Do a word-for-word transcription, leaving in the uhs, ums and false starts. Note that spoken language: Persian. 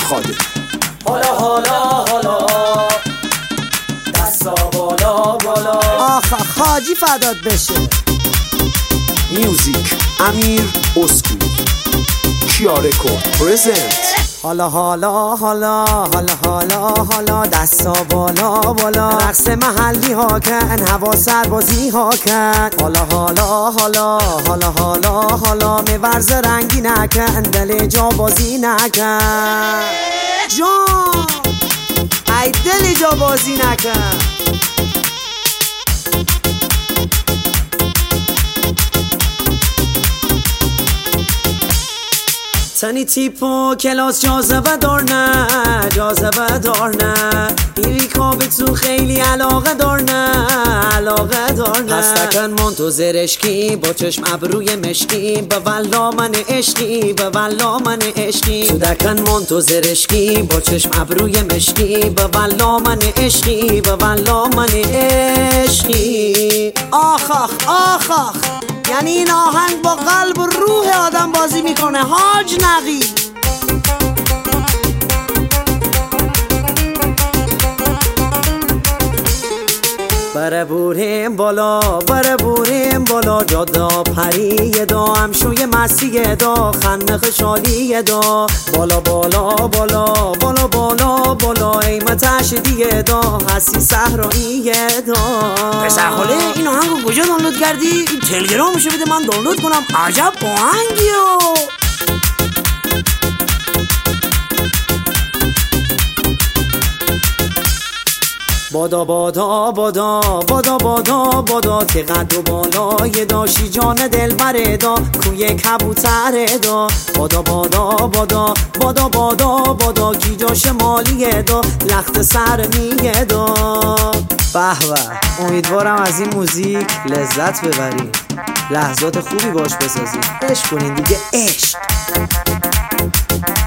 خادم. حالا حالا حالا دستا بالا بالا. آخ آخ حاجی فدات بشه. میوزیک امیر اسکو کیارکو پرزنت. حالا حالا حالا حالا حالا حالا دستا بالا بالا. رقص محلی ها کن، هوا سربازی ها کن. حالا حالا حالا حالا حالا حالا میورز رنگی نکن، دل جا بازی نکن. جان ای دل جا بازی نکن. تنی تیپو کلاس جاذبه دار نه، جاذبه دار نه. ایریکا به تو خیلی علاقه دار نه، علاقه دار نه. پس تکن من تو زرشکی با چشم ابروی مشکی، به والله من عشقی، به والله من عشقی. تو دکن من تو زرشکی با چشم ابروی مشکی، به والله من عشقی، به والله من عشقی. آخ آخ آخ آخ، یعنی این آهنگ با قلب و روح آدم بازی میکنه. حاج نقی بره بوریم بالا، بره بوریم بالا. جادا پریه دا، همشوی مسیه دا، خنق شالیه دا. بالا بالا بالا بالا بالا بالا، ایمتش دیگه دا، هستی صحراییه دا. پسر خاله این آهنگو کجا دانلود کردی؟ این تلگرامشو بده من دانلود کنم. عجب آهنگیو. بادا بادا بادا بادا بادا بادا، که قد و بالای داشی جان دل بره دا، کوی کبوتره دا. بادا بادا بادا بادا بادا بادا، کی جا شمالیه دا، لخت سر میگه دا. به به، امیدوارم از این موزیک لذت ببرید، لحظات خوبی باش بسازید، عشق کنین دیگه. عشق